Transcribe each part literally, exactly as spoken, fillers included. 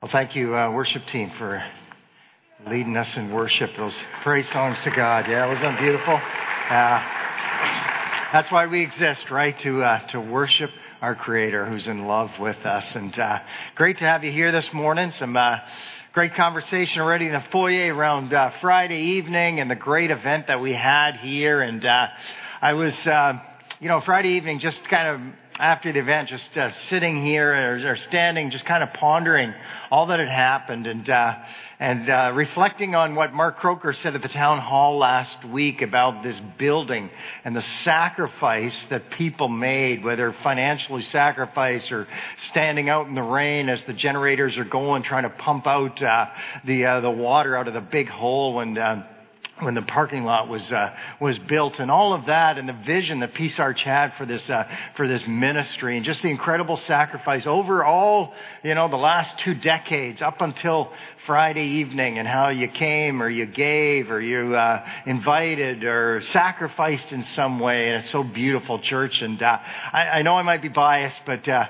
Well, thank you, uh, worship team, for leading us in worship. Those praise songs to God. Yeah, wasn't that beautiful? Uh, that's why we exist, right? To uh, to worship our Creator, who's in love with us. And uh, great to have you here this morning. Some uh, great conversation already in the foyer around uh, Friday evening and the great event that we had here. And uh, I was, uh, you know, Friday evening, just kind of after the event, just uh, sitting here or, or standing, just kind of pondering all that had happened and uh, and uh, reflecting on what Mark Croker said at the town hall last week about this building and the sacrifice that people made, whether financially sacrifice or standing out in the rain as the generators are going, trying to pump out uh, the uh, the water out of the big hole when uh, when the parking lot was uh, was built, and all of that, and the vision that Peace Arch had for this uh, for this ministry, and just the incredible sacrifice over all, you know, the last two decades up until Friday evening, and how you came or you gave or you uh, invited or sacrificed in some way, and it's so beautiful, church. And uh, I, I know I might be biased, but uh,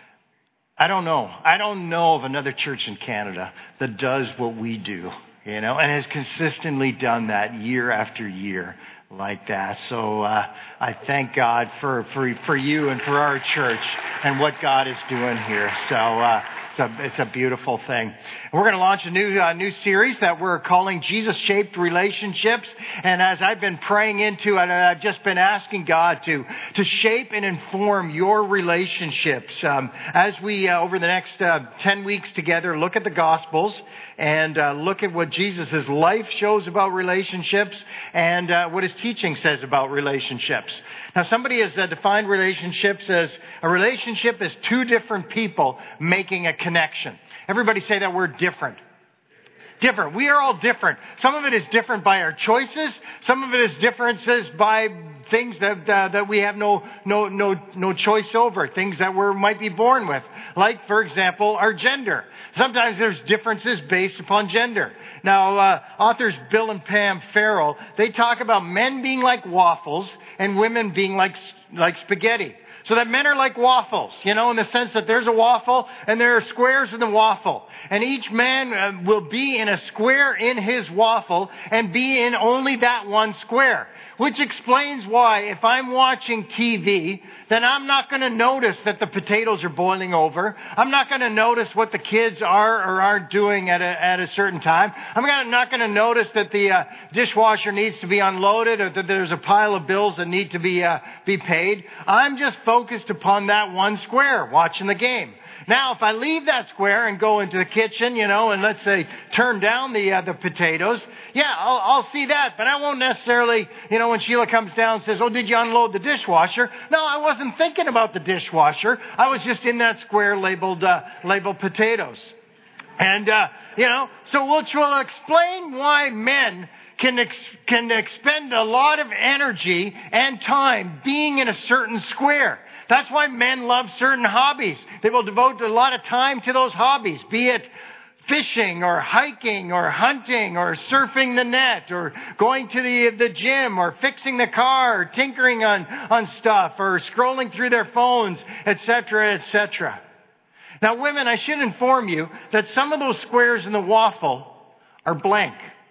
I don't know. I don't know of another church in Canada that does what we do. You know, and has consistently done that year after year like that. So uh, I thank God for, for for you and for our church and what God is doing here. So uh, it's a it's a beautiful thing. We're going to launch a new uh, new series that we're calling Jesus-Shaped Relationships. And as I've been praying into it, I've just been asking God to to shape and inform your relationships um, as we uh, over the next uh, ten weeks together look at the Gospels and uh, look at what Jesus' life shows about relationships and uh, what his teaching says about relationships. Now, somebody has uh, defined relationships as a relationship is two different people making a connection. Everybody say that word different. Different. We are all different. Some of it is different by our choices. Some of it is differences by things that uh, that we have no no no no choice over. Things that we might be born with, like, for example, our gender. Sometimes there's differences based upon gender. Now, uh, authors Bill and Pam Farrell, they talk about men being like waffles and women being like like spaghetti. So that men are like waffles, you know, in the sense that there's a waffle and there are squares in the waffle. And each man uh, will be in a square in his waffle and be in only that one square. Which explains why if I'm watching T V, then I'm not going to notice that the potatoes are boiling over. I'm not going to notice what the kids are or aren't doing at a, at a certain time. I'm gonna, not going to notice that the uh, dishwasher needs to be unloaded or that there's a pile of bills that need to be uh, be paid. I'm just focused upon that one square, watching the game. Now, if I leave that square and go into the kitchen, you know, and let's say turn down the uh, the potatoes, yeah, I'll, I'll see that. But I won't necessarily, you know, when Sheila comes down and says, oh, did you unload the dishwasher? No, I wasn't thinking about the dishwasher. I was just in that square labeled uh, labeled potatoes. And, uh, you know, so which will explain why men can ex- can expend a lot of energy and time being in a certain square. That's why men love certain hobbies. They will devote a lot of time to those hobbies, be it fishing or hiking or hunting or surfing the net or going to the the gym or fixing the car or tinkering on, on stuff or scrolling through their phones, et cetera, et cetera. Now, women, I should inform you that some of those squares in the waffle are blank.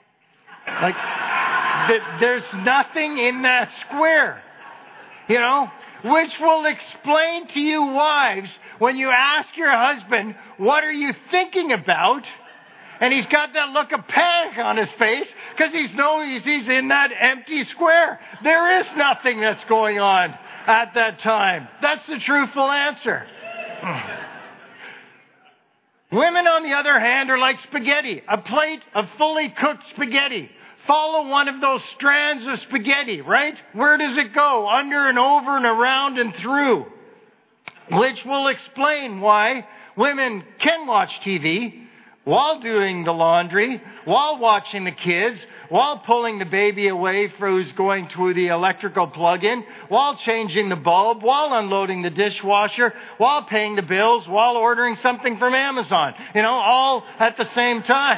Like, th- there's nothing in that square, you know? Which will explain to you wives, when you ask your husband, what are you thinking about? And he's got that look of panic on his face because he's knows he's in that empty square. There is nothing that's going on at that time. That's the truthful answer. Women, on the other hand, are like spaghetti, a plate of fully cooked spaghetti. Follow one of those strands of spaghetti, right? Where does it go? Under and over and around and through. Which will explain why women can watch T V while doing the laundry, while watching the kids, while pulling the baby away for who's going to the electrical plug-in, while changing the bulb, while unloading the dishwasher, while paying the bills, while ordering something from Amazon. You know, all at the same time.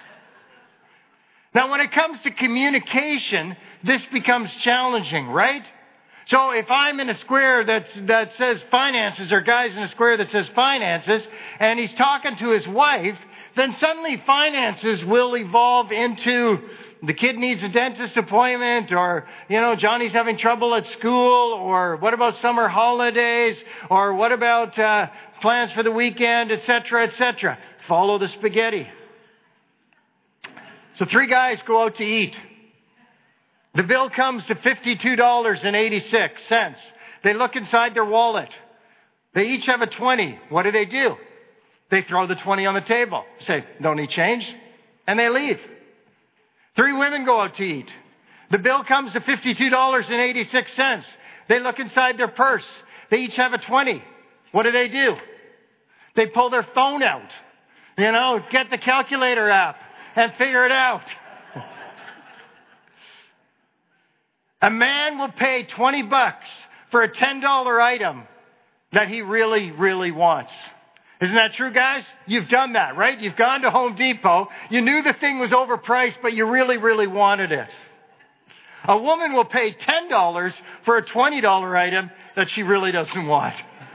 Now, when it comes to communication, this becomes challenging, right? So if I'm in a square that that says finances, or guy's in a square that says finances, and he's talking to his wife, then suddenly finances will evolve into the kid needs a dentist appointment, or, you know, Johnny's having trouble at school, or what about summer holidays, or what about uh, plans for the weekend, et cetera, et cetera. Follow the spaghetti. So three guys go out to eat. The bill comes to fifty-two dollars and eighty-six cents. They look inside their wallet. They each have a twenty. What do they do? They throw the twenty on the table. Say, don't need change. And they leave. Three women go out to eat. The bill comes to fifty-two dollars and eighty-six cents. They look inside their purse. They each have a twenty. What do they do? They pull their phone out. You know, get the calculator app and figure it out. A man will pay twenty bucks for a ten dollar item that he really, really wants. Isn't that true, guys? You've done that, right? You've gone to Home Depot. You knew the thing was overpriced, but you really, really wanted it. A woman will pay ten dollars for a twenty dollar item that she really doesn't want.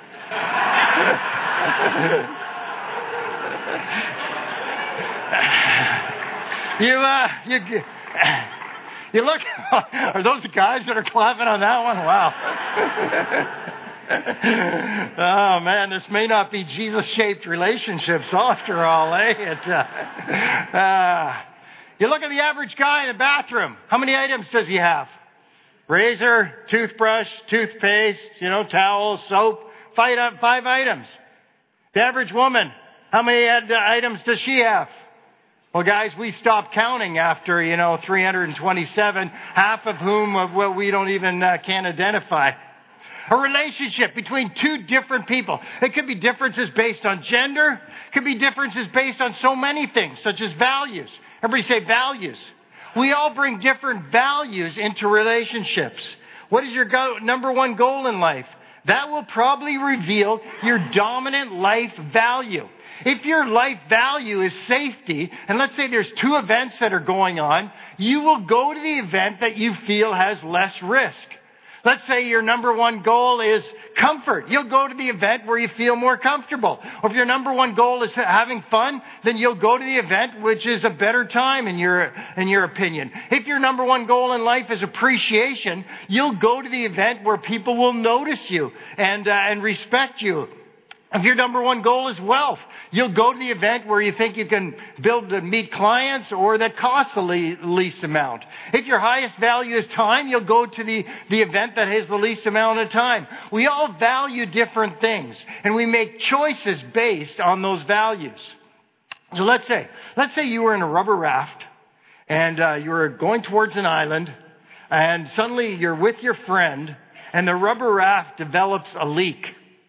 you, uh, you, you look, are those the guys that are clapping on that one? Wow. Oh, man, this may not be Jesus-shaped relationships after all, eh? It, uh, uh, you look at the average guy in the bathroom. How many items does he have? Razor, toothbrush, toothpaste, you know, towel, soap, five, five items. The average woman, how many items does she have? Well, guys, we stopped counting after, you know, three hundred twenty-seven, half of whom well, we don't even uh, can identify. A relationship between two different people. It could be differences based on gender. It could be differences based on so many things, such as values. Everybody say values. We all bring different values into relationships. What is your go- number one goal in life? That will probably reveal your dominant life value. If your life value is safety, and let's say there's two events that are going on, you will go to the event that you feel has less risk. Let's say your number one goal is comfort. You'll go to the event where you feel more comfortable. Or if your number one goal is having fun, then you'll go to the event which is a better time in your, in your opinion. If your number one goal in life is appreciation, you'll go to the event where people will notice you and, uh, and respect you. If your number one goal is wealth, you'll go to the event where you think you can build and meet clients or that costs the least amount. If your highest value is time, you'll go to the, the event that has the least amount of time. We all value different things, and we make choices based on those values. So let's say, let's say you were in a rubber raft, and uh, you were going towards an island, and suddenly you're with your friend, and the rubber raft develops a leak.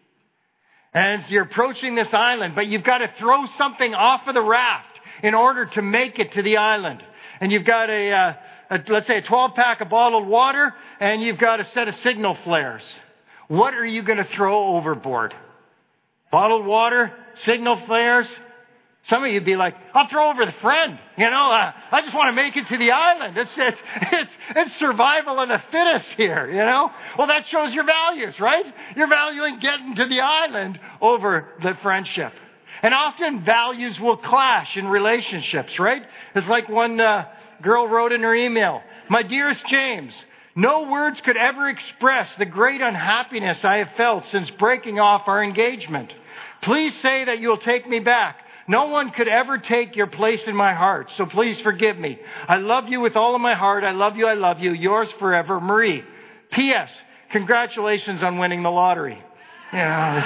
And you're approaching this island, but you've got to throw something off of the raft in order to make it to the island. And you've got a, uh, a let's say a twelve pack of bottled water, and you've got a set of signal flares. What are you going to throw overboard? Bottled water, signal flares? Some of you would be like, I'll throw over the friend. You know, uh, I just want to make it to the island. It's, it's, it's, it's survival of the fittest here, you know. Well, that shows your values, right? You're valuing getting to the island over the friendship. And often values will clash in relationships, right? It's like one uh, girl wrote in her email, "My dearest James, no words could ever express the great unhappiness I have felt since breaking off our engagement. Please say that you will take me back. No one could ever take your place in my heart, so please forgive me. I love you with all of my heart. I love you, I love you. Yours forever, Marie. P S. Congratulations on winning the lottery." You know,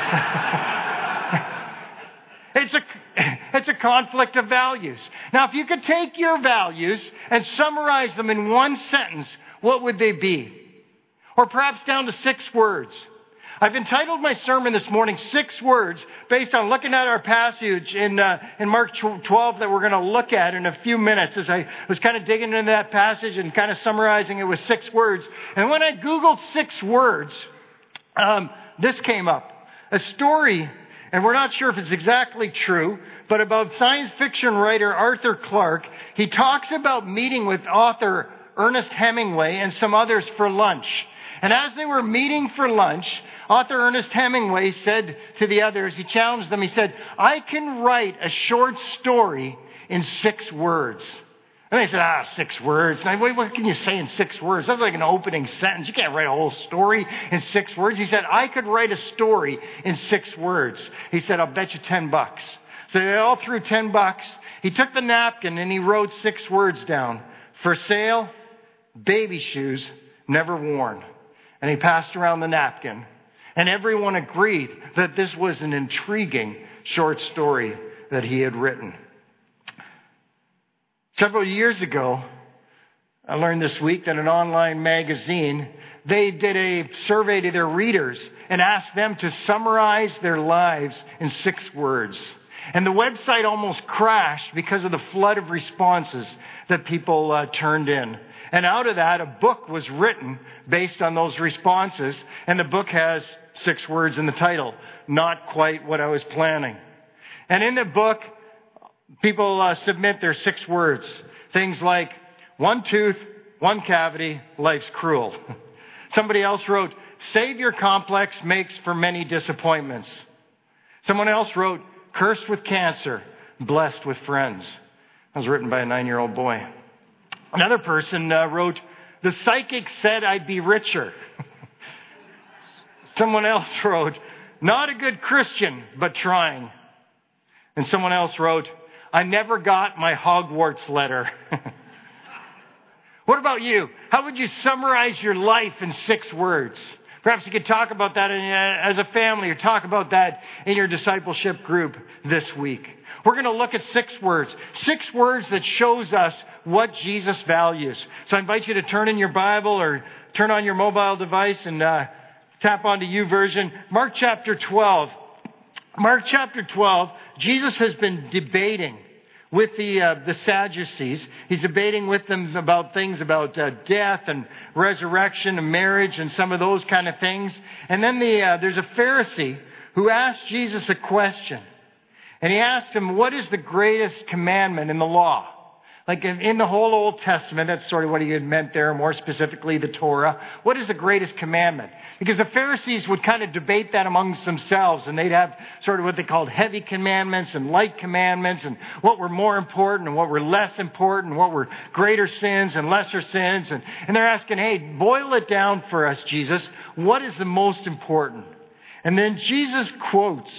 it's a, it's a conflict of values. Now, if you could take your values and summarize them in one sentence, what would they be? Or perhaps down to six words. I've entitled my sermon this morning, Six Words, based on looking at our passage in uh, in Mark twelve that we're going to look at in a few minutes, as I was kind of digging into that passage and kind of summarizing it with six words. And when I Googled six words, um, this came up. A story, and we're not sure if it's exactly true, but about science fiction writer Arthur Clarke. He talks about meeting with author Ernest Hemingway and some others for lunch. And as they were meeting for lunch, Author Ernest Hemingway said to the others, he challenged them, he said, I can write a short story in six words. And they said, ah, six words. And I, what, what can you say in six words? That's like an opening sentence. You can't write a whole story in six words. He said, I could write a story in six words. He said, I'll bet you ten bucks. So they all threw ten bucks. He took the napkin and he wrote six words down. For sale, baby shoes, never worn. And he passed around the napkin. And everyone agreed that this was an intriguing short story that he had written. Several years ago, I learned this week that an online magazine, they did a survey to their readers and asked them to summarize their lives in six words. And the website almost crashed because of the flood of responses that people uh, turned in. And out of that, a book was written based on those responses. And the book has six words in the title, Not Quite What I Was Planning. And in the book, people uh, submit their six words. Things like, one tooth, one cavity, life's cruel. Somebody else wrote, savior complex makes for many disappointments. Someone else wrote, cursed with cancer, blessed with friends. That was written by a nine-year-old boy. Another person uh, wrote, the psychic said I'd be richer. Someone else wrote, not a good Christian, but trying. And someone else wrote, I never got my Hogwarts letter. What about you? How would you summarize your life in six words? Perhaps you could talk about that in, uh, as a family or talk about that in your discipleship group this week. We're going to look at six words. Six words that shows us what Jesus values. So I invite you to turn in your Bible or turn on your mobile device and uh, tap onto YouVersion. Mark chapter twelve. Mark chapter twelve, Jesus has been debating with the uh, the Sadducees. He's debating with them about things about uh, death and resurrection and marriage and some of those kind of things. And then the uh, there's a Pharisee who asked Jesus a question. And he asked him, what is the greatest commandment in the law? Like in, in the whole Old Testament, that's sort of what he had meant there, more specifically the Torah. What is the greatest commandment? Because the Pharisees would kind of debate that amongst themselves, and they'd have sort of what they called heavy commandments and light commandments, and what were more important and what were less important, what were greater sins and lesser sins. And, and they're asking, hey, boil it down for us, Jesus. What is the most important? And then Jesus quotes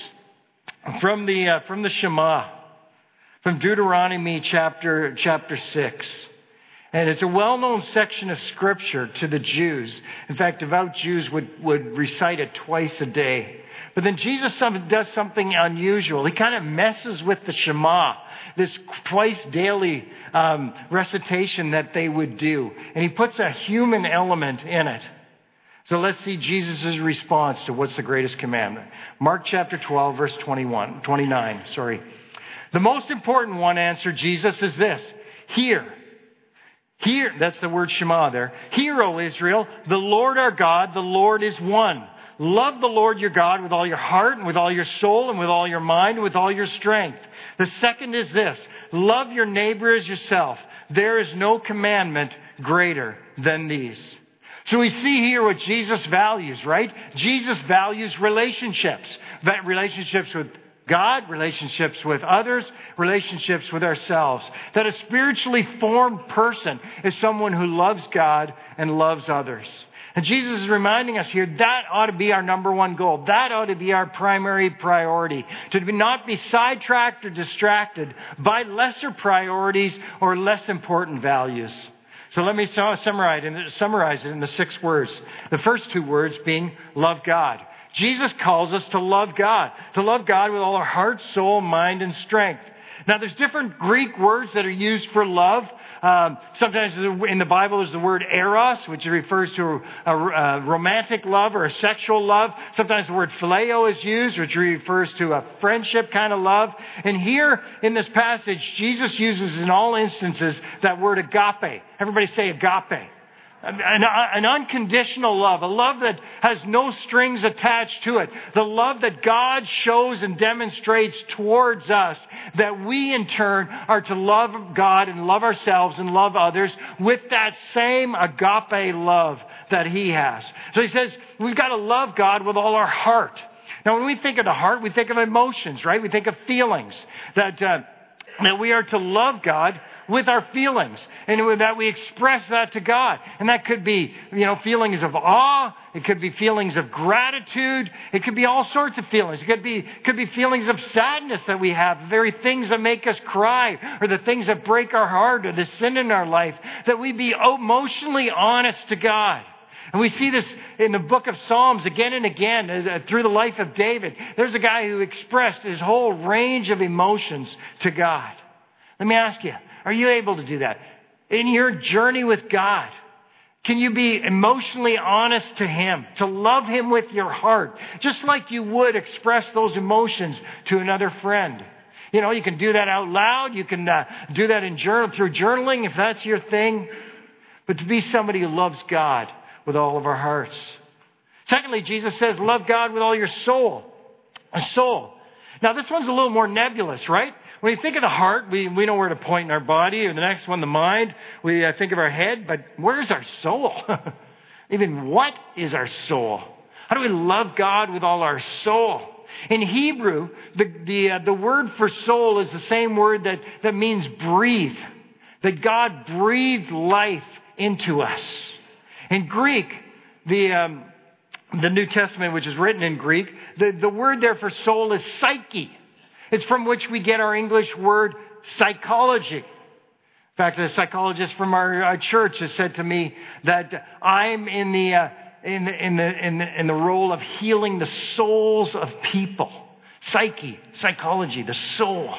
from the uh, from the Shema, from Deuteronomy chapter chapter six. And it's a well-known section of Scripture to the Jews. In fact, devout Jews would, would recite it twice a day. But then Jesus does something unusual. He kind of messes with the Shema, this twice daily um, recitation that they would do. And he puts a human element in it. So let's see Jesus' response to what's the greatest commandment. Mark chapter twelve, verse twenty-one, twenty-nine, sorry. The most important one, answered Jesus, is this. Hear. Hear, that's the word Shema there. Hear, O Israel, the Lord our God, the Lord is one. Love the Lord your God with all your heart and with all your soul and with all your mind and with all your strength. The second is this. Love your neighbor as yourself. There is no commandment greater than these. So we see here what Jesus values, right? Jesus values relationships. Relationships with God, relationships with others, relationships with ourselves. That a spiritually formed person is someone who loves God and loves others. And Jesus is reminding us here that ought to be our number one goal. That ought to be our primary priority. To not be sidetracked or distracted by lesser priorities or less important values. So let me summarize it in the six words. The first two words being love God. Jesus calls us to love God. To love God with all our heart, soul, mind, and strength. Now, there's different Greek words that are used for love. Um, sometimes in the Bible there's the word eros, which refers to a, a romantic love or a sexual love. Sometimes the word phileo is used, which refers to a friendship kind of love. And here in this passage, Jesus uses in all instances that word agape. Everybody say agape. An, an unconditional love, a love that has no strings attached to it. The love that God shows and demonstrates towards us, that we in turn are to love God and love ourselves and love others with that same agape love that he has. So he says, we've got to love God with all our heart. Now, when we think of the heart, we think of emotions, right? We think of feelings. That, uh, that we are to love God with our feelings, and that we express that to God. And that could be, you know, feelings of awe. It could be feelings of gratitude. It could be all sorts of feelings. It could be, could be feelings of sadness that we have, the very things that make us cry, or the things that break our heart, or the sin in our life, that we be emotionally honest to God. And we see this in the book of Psalms again and again uh, through the life of David. There's a guy who expressed his whole range of emotions to God. Let me ask you, are you able to do that? In your journey with God, can you be emotionally honest to Him, to love Him with your heart, just like you would express those emotions to another friend? You know, you can do that out loud. You can uh, do that in journal through journaling if that's your thing. But to be somebody who loves God with all of our hearts. Secondly, Jesus says, love God with all your soul. A soul. Now, this one's a little more nebulous, right? When you think of the heart, we, we know where to point in our body. Or the next one, the mind, we uh, think of our head. But where's our soul? Even what is our soul? How do we love God with all our soul? In Hebrew, the, the, uh, the word for soul is the same word that, that means breathe. That God breathed life into us. In Greek, the um, the New Testament, which is written in Greek, the, the word there for soul is psyche. It's from which we get our English word psychology. In fact, a psychologist from our, our church has said to me that I'm in the, uh, in, the, in, the, in, the, in the role of healing the souls of people. Psyche, psychology, the soul.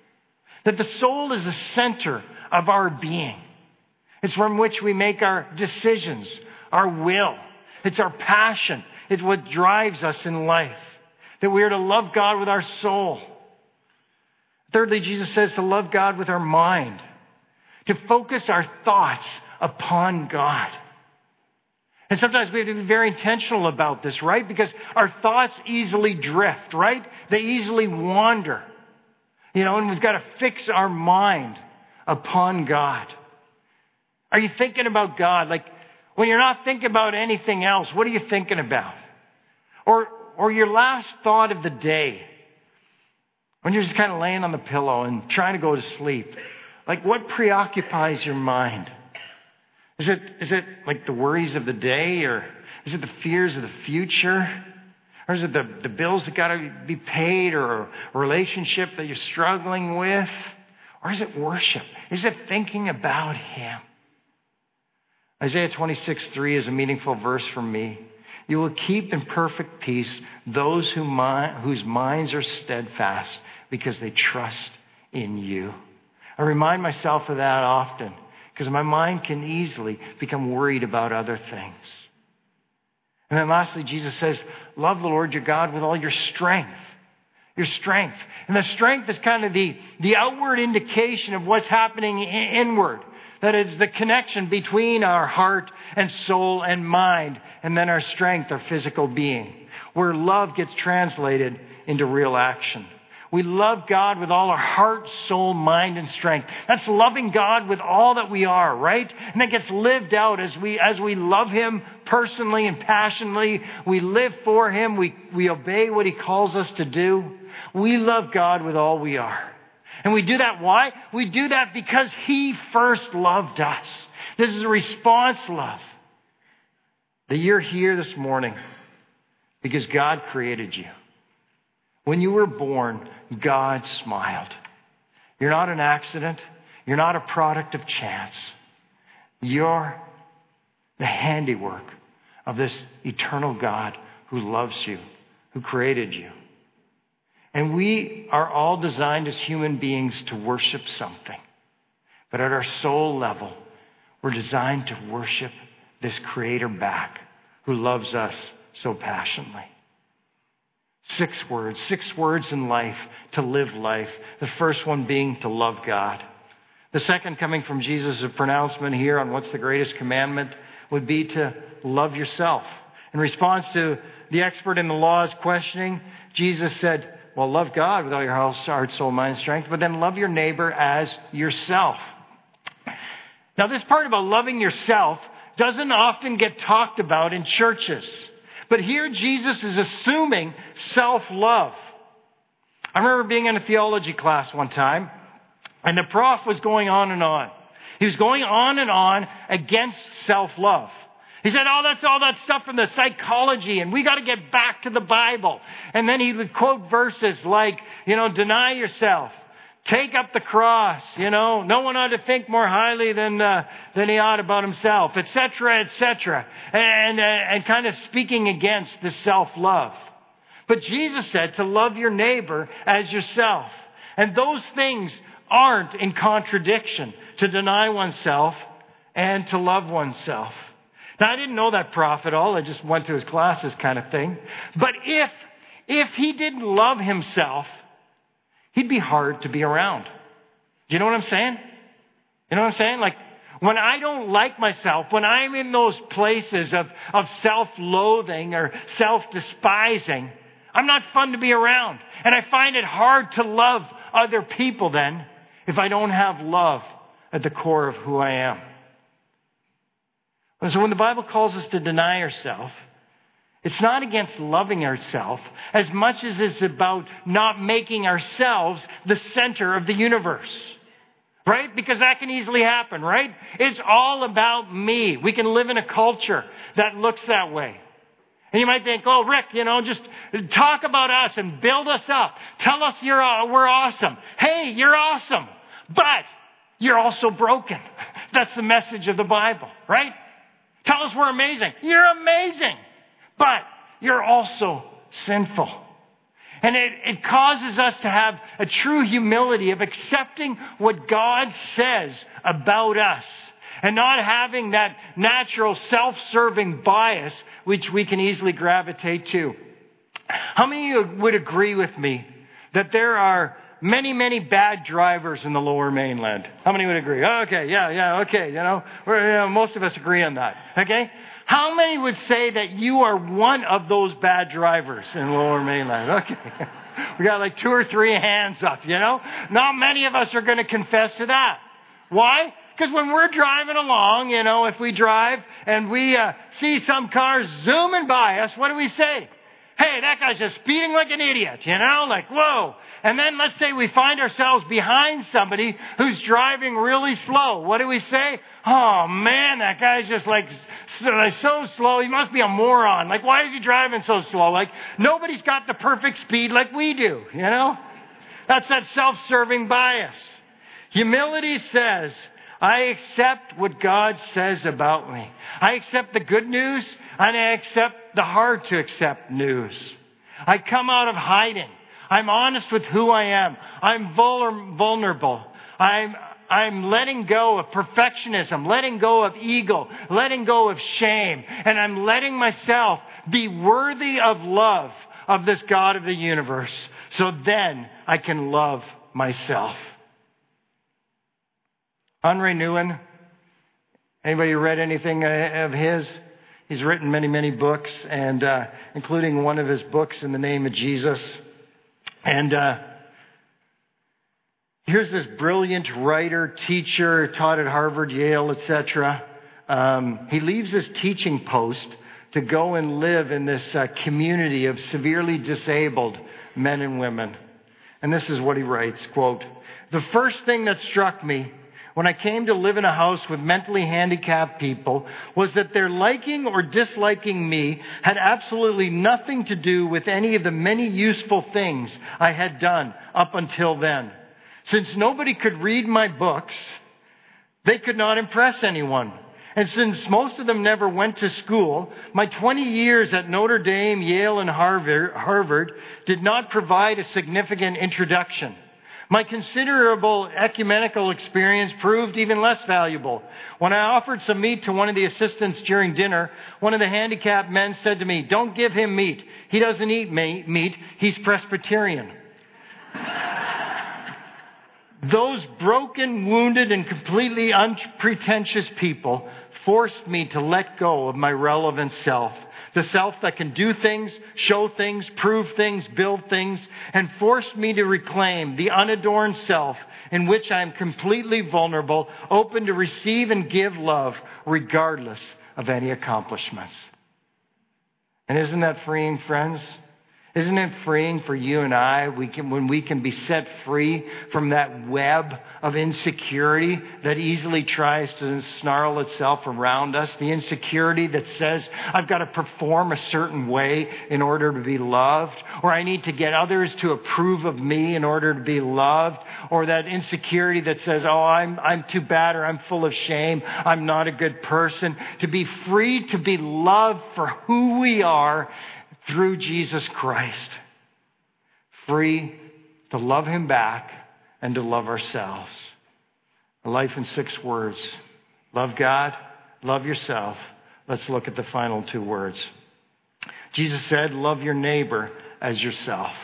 That the soul is the center of our being. It's from which we make our decisions, our will. It's our passion. It's what drives us in life. That we are to love God with our soul. Thirdly, Jesus says to love God with our mind. To focus our thoughts upon God. And sometimes we have to be very intentional about this, right? Because our thoughts easily drift, right? They easily wander. You know, and we've got to fix our mind upon God. Are you thinking about God? Like, when you're not thinking about anything else, what are you thinking about? Or, or your last thought of the day, when you're just kind of laying on the pillow and trying to go to sleep. Like, what preoccupies your mind? Is it, is it like the worries of the day? Or is it the fears of the future? Or is it the, the bills that got to be paid? Or a relationship that you're struggling with? Or is it worship? Is it thinking about Him? Isaiah twenty-six three is a meaningful verse for me. You will keep in perfect peace those who mi- whose minds are steadfast because they trust in you. I remind myself of that often because my mind can easily become worried about other things. And then lastly, Jesus says, love the Lord your God with all your strength. Your strength. And the strength is kind of the, the outward indication of what's happening inward. That is the connection between our heart and soul and mind, and then our strength, our physical being, where love gets translated into real action. We love God with all our heart, soul, mind, and strength. That's loving God with all that we are, right? And that gets lived out as we as we love Him personally and passionately. We live for Him. We, we obey what He calls us to do. We love God with all we are. And we do that, why? We do that because He first loved us. This is a response love. That you're here this morning because God created you. When you were born, God smiled. You're not an accident. You're not a product of chance. You're the handiwork of this eternal God who loves you, who created you. And we are all designed as human beings to worship something. But at our soul level, we're designed to worship this Creator back who loves us so passionately. Six words, six words in life to live life. The first one being to love God. The second, coming from Jesus' pronouncement here on what's the greatest commandment, would be to love yourself. In response to the expert in the law's questioning, Jesus said, well, love God with all your heart, soul, mind, strength, but then love your neighbor as yourself. Now, this part about loving yourself doesn't often get talked about in churches. But here Jesus is assuming self-love. I remember being in a theology class one time, and the prof was going on and on. He was going on and on against self-love. He said, oh, that's all that stuff from the psychology, and we got to get back to the Bible. And then he would quote verses like, you know, deny yourself, take up the cross, you know, no one ought to think more highly than uh, than he ought about himself, et cetera, et cetera, and, uh, and kind of speaking against the self-love. But Jesus said to love your neighbor as yourself. And those things aren't in contradiction, to deny oneself and to love oneself. Now, I didn't know that prof at all. I just went to his classes kind of thing. But if, if he didn't love himself, he'd be hard to be around. Do you know what I'm saying? You know what I'm saying? Like, when I don't like myself, when I'm in those places of, of self-loathing or self-despising, I'm not fun to be around. And I find it hard to love other people then if I don't have love at the core of who I am. And so when the Bible calls us to deny ourselves, it's not against loving ourselves as much as it's about not making ourselves the center of the universe. Right? Because that can easily happen, right? It's all about me. We can live in a culture that looks that way. And you might think, oh, Rick, you know, just talk about us and build us up. Tell us you're uh, we're awesome. Hey, you're awesome. But you're also broken. That's the message of the Bible, right? Tell us we're amazing. You're amazing. But you're also sinful. And it, it causes us to have a true humility of accepting what God says about us and not having that natural self-serving bias which we can easily gravitate to. How many of you would agree with me that there are many, many bad drivers in the Lower Mainland? How many would agree? Oh, okay, yeah, yeah, okay. You know, we're, you know, most of us agree on that. Okay. How many would say that you are one of those bad drivers in the Lower Mainland? Okay. We got like two or three hands up, you know. Not many of us are going to confess to that. Why? Because when we're driving along, you know, if we drive and we uh, see some cars zooming by us, what do we say? Hey, that guy's just speeding like an idiot, you know, like, whoa. And then let's say we find ourselves behind somebody who's driving really slow. What do we say? Oh, man, that guy's just like so slow. He must be a moron. Like, why is he driving so slow? Like, nobody's got the perfect speed like we do, you know? That's that self-serving bias. Humility says, I accept what God says about me. I accept the good news and I accept the hard to accept news. I come out of hiding. I'm honest with who I am. I'm vulnerable. I'm, I'm letting go of perfectionism, letting go of ego, letting go of shame. And I'm letting myself be worthy of love of this God of the universe. So then I can love myself. Henri Nouwen, anybody read anything of his? He's written many, many books, and uh, including one of his books in the name of Jesus. And uh, here's this brilliant writer, teacher, taught at Harvard, Yale, et cetera. Um, he leaves his teaching post to go and live in this uh, community of severely disabled men and women. And this is what he writes, quote, "The first thing that struck me when I came to live in a house with mentally handicapped people was that their liking or disliking me had absolutely nothing to do with any of the many useful things I had done up until then. Since nobody could read my books, they could not impress anyone. And since most of them never went to school, my twenty years at Notre Dame, Yale, and Harvard, Harvard did not provide a significant introduction. My considerable ecumenical experience proved even less valuable. When I offered some meat to one of the assistants during dinner, one of the handicapped men said to me, 'Don't give him meat. He doesn't eat meat. He's Presbyterian.' Those broken, wounded, and completely unpretentious people forced me to let go of my relevant self. The self that can do things, show things, prove things, build things, and forced me to reclaim the unadorned self in which I am completely vulnerable, open to receive and give love regardless of any accomplishments. And isn't that freeing, friends? Isn't it freeing for you and I we can, when we can be set free from that web of insecurity that easily tries to snarl itself around us? The insecurity that says, I've got to perform a certain way in order to be loved, or I need to get others to approve of me in order to be loved, or that insecurity that says, oh, I'm, I'm too bad, or I'm full of shame, I'm not a good person. To be free to be loved for who we are through Jesus Christ. Free to love Him back and to love ourselves. A life in six words. Love God, love yourself. Let's look at the final two words. Jesus said, love your neighbor as yourself.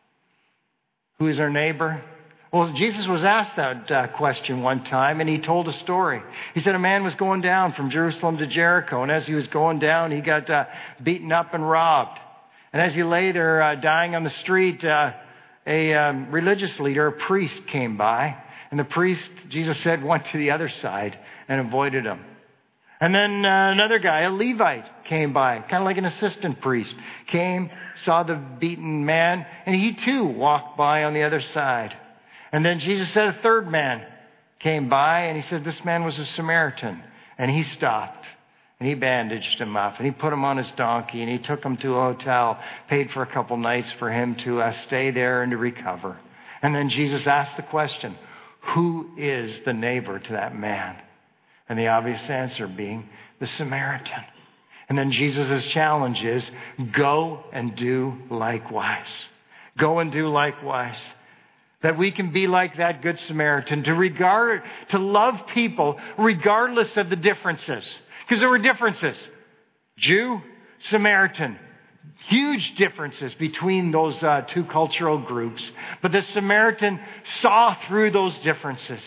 Who is our neighbor? Well, Jesus was asked that uh, question one time, and He told a story. He said a man was going down from Jerusalem to Jericho, and as he was going down, he got uh, beaten up and robbed. And as he lay there uh, dying on the street, uh, a um, religious leader, a priest, came by. And the priest, Jesus said, went to the other side and avoided him. And then uh, another guy, a Levite, came by, kind of like an assistant priest, came, saw the beaten man, and he too walked by on the other side. And then Jesus said a third man came by, and He said this man was a Samaritan. And He stopped. And He bandaged him up, and He put him on his donkey, and He took him to a hotel, paid for a couple nights for him to uh, stay there and to recover. And then Jesus asked the question, who is the neighbor to that man? And the obvious answer being the Samaritan. And then Jesus' challenge is, go and do likewise. Go and do likewise. That we can be like that Good Samaritan, to regard, to love people regardless of the differences. Because there were differences. Jew, Samaritan. Huge differences between those uh, two cultural groups. But the Samaritan saw through those differences.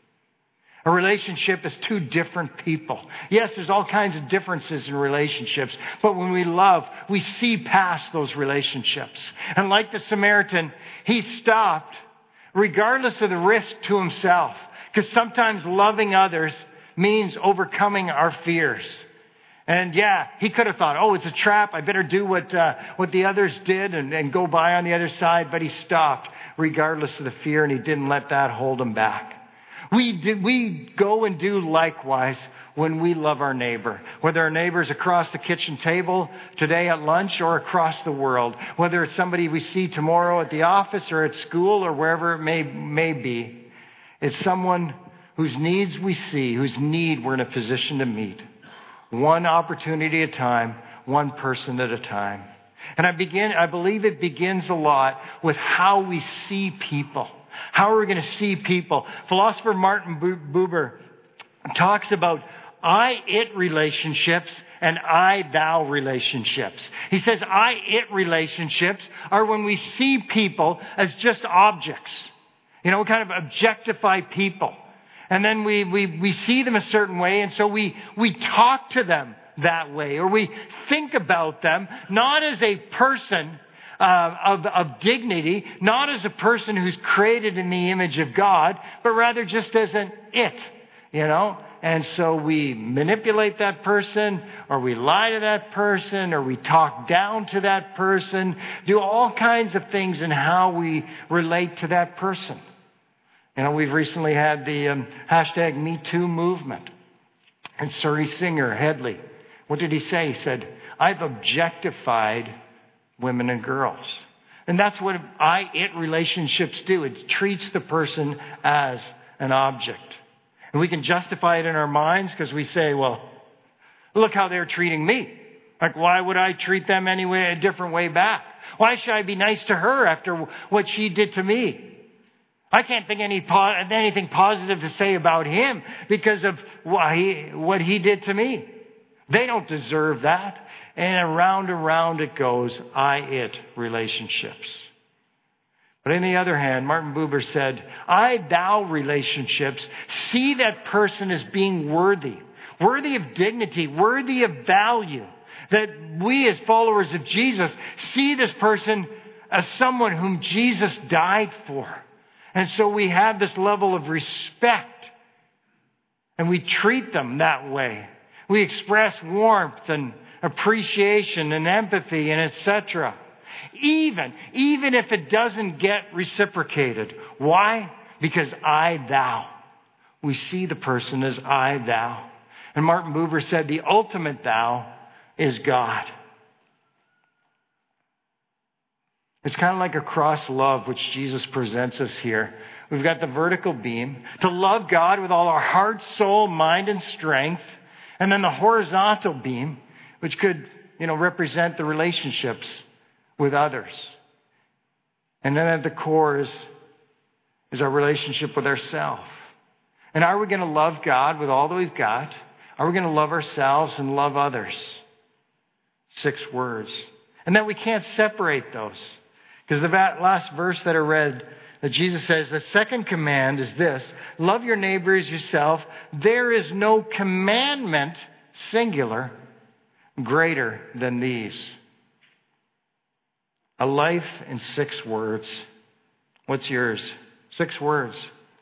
A relationship is two different people. Yes, there's all kinds of differences in relationships. But when we love, we see past those relationships. And like the Samaritan, he stopped regardless of the risk to himself. Because sometimes loving others means overcoming our fears. And yeah, he could have thought, oh, it's a trap. I better do what uh, what the others did and, and go by on the other side. But he stopped regardless of the fear, and he didn't let that hold him back. We do, we go and do likewise when we love our neighbor. Whether our neighbor's across the kitchen table today at lunch or across the world. Whether it's somebody we see tomorrow at the office or at school or wherever it may, may be. It's someone whose needs we see, whose need we're in a position to meet. One opportunity at a time, one person at a time. And I begin, I believe it begins a lot with how we see people. How are we going to see people? Philosopher Martin Buber talks about I-it relationships and I-thou relationships. He says I-it relationships are when we see people as just objects. You know, we kind of objectify people. And then we, we, we see them a certain way, and so we, we talk to them that way. Or we think about them not as a person uh, of, of dignity, not as a person who's created in the image of God, but rather just as an it, you know. And so we manipulate that person, or we lie to that person, or we talk down to that person, do all kinds of things in how we relate to that person. You know, we've recently had the um, hashtag Me Too movement. And Surrey singer Headley, what did he say? He said, I've objectified women and girls. And that's what I-it relationships do. It treats the person as an object. And we can justify it in our minds because we say, well, look how they're treating me. Like, why would I treat them anyway, a different way back? Why should I be nice to her after what she did to me? I can't think any anything positive to say about him because of what he, what he did to me. They don't deserve that. And around and around it goes, I-it relationships. But on the other hand, Martin Buber said, I-thou relationships see that person as being worthy, worthy of dignity, worthy of value. That we as followers of Jesus see this person as someone whom Jesus died for. And so we have this level of respect. And we treat them that way. We express warmth and appreciation and empathy and et cetera. Even, even if it doesn't get reciprocated. Why? Because I, thou. We see the person as I, thou. And Martin Buber said the ultimate thou is God. It's kind of like a cross love which Jesus presents us here. We've got the vertical beam to love God with all our heart, soul, mind, and strength. And then the horizontal beam, which could, you know, represent the relationships with others. And then at the core is, is our relationship with ourselves. And are we going to love God with all that we've got? Are we going to love ourselves and love others? Six words. And that we can't separate those. Because the last verse that I read, that Jesus says, the second command is this: love your neighbor as yourself. There is no commandment, singular, greater than these. A life in six words. What's yours? Six words.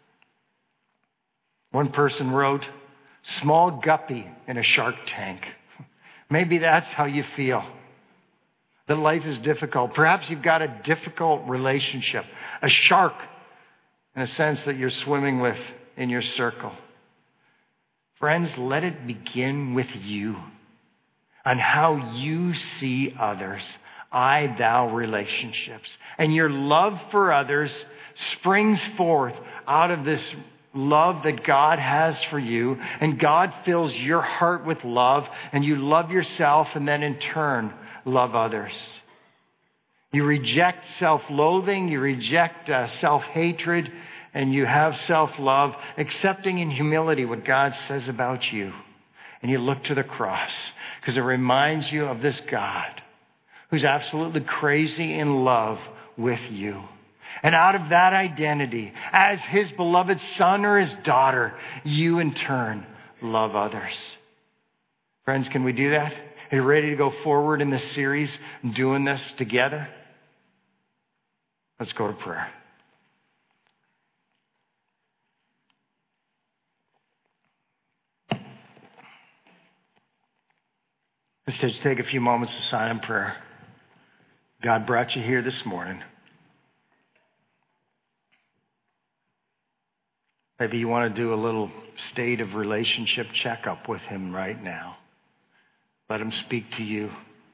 One person wrote, small guppy in a shark tank. Maybe that's how you feel. That life is difficult. Perhaps you've got a difficult relationship. A shark, in a sense, that you're swimming with in your circle. Friends, let it begin with you. On how you see others. I, thou relationships. And your love for others springs forth out of this love that God has for you. And God fills your heart with love. And you love yourself and then in turn love others. You reject self-loathing. You reject uh, self-hatred. And you have self-love, accepting in humility what God says about you. And you look to the cross because it reminds you of this God who's absolutely crazy in love with you. And out of that identity, as his beloved son or his daughter, you in turn love others. Friends, can we do that? Are you ready to go forward in this series, doing this together? Let's go to prayer. Let's just take a few moments to silent prayer. God brought you here this morning. Maybe you want to do a little state of relationship checkup with him right now. Let him speak to you.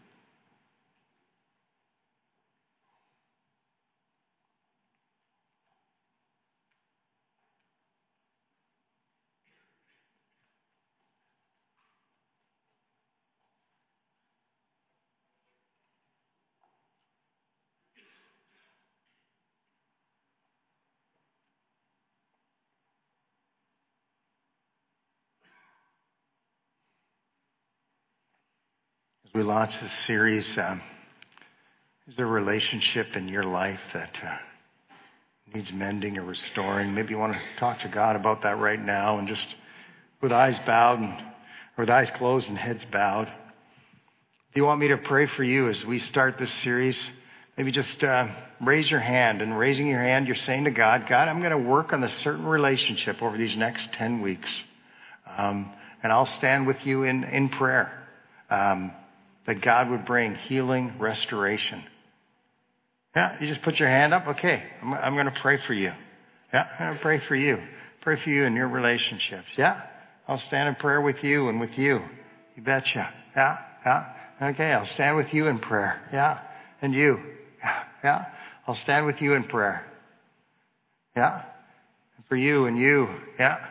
As we launch this series, um, is there a relationship in your life that uh, needs mending or restoring? Maybe you want to talk to God about that right now, and just with eyes bowed and or with eyes closed and heads bowed. If you want me to pray for you as we start this series, maybe just uh, raise your hand. And raising your hand, you're saying to God, God, I'm going to work on a certain relationship over these next ten weeks. Um, and I'll stand with you in, in prayer. Um, that God would bring healing, restoration. Yeah, you just put your hand up. Okay, I'm, I'm going to pray for you. Yeah, I'm going to pray for you. Pray for you in your relationships. Yeah, I'll stand in prayer with you and with you. You betcha. Yeah, yeah. Okay, I'll stand with you in prayer. Yeah, and you. Yeah, yeah. I'll stand with you in prayer. Yeah, and for you and you. Yeah.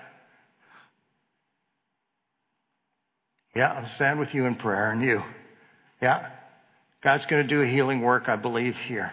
Yeah, I'll stand with you in prayer and you. Yeah, God's going to do a healing work, I believe, here.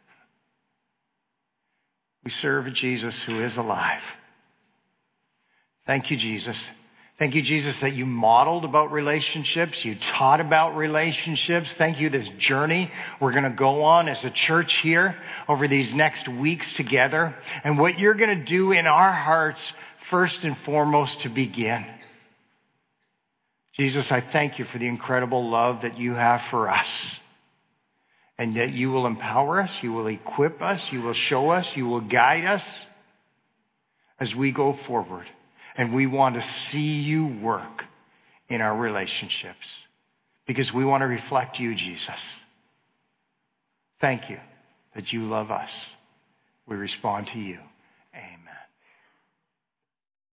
We serve a Jesus who is alive. Thank you, Jesus. Thank you, Jesus, that you modeled about relationships. You taught about relationships. Thank you, this journey we're going to go on as a church here over these next weeks together. And what you're going to do in our hearts, first and foremost, to begin. Jesus, I thank you for the incredible love that you have for us. And that you will empower us, you will equip us, you will show us, you will guide us as we go forward. And we want to see you work in our relationships because we want to reflect you, Jesus. Thank you that you love us. We respond to you.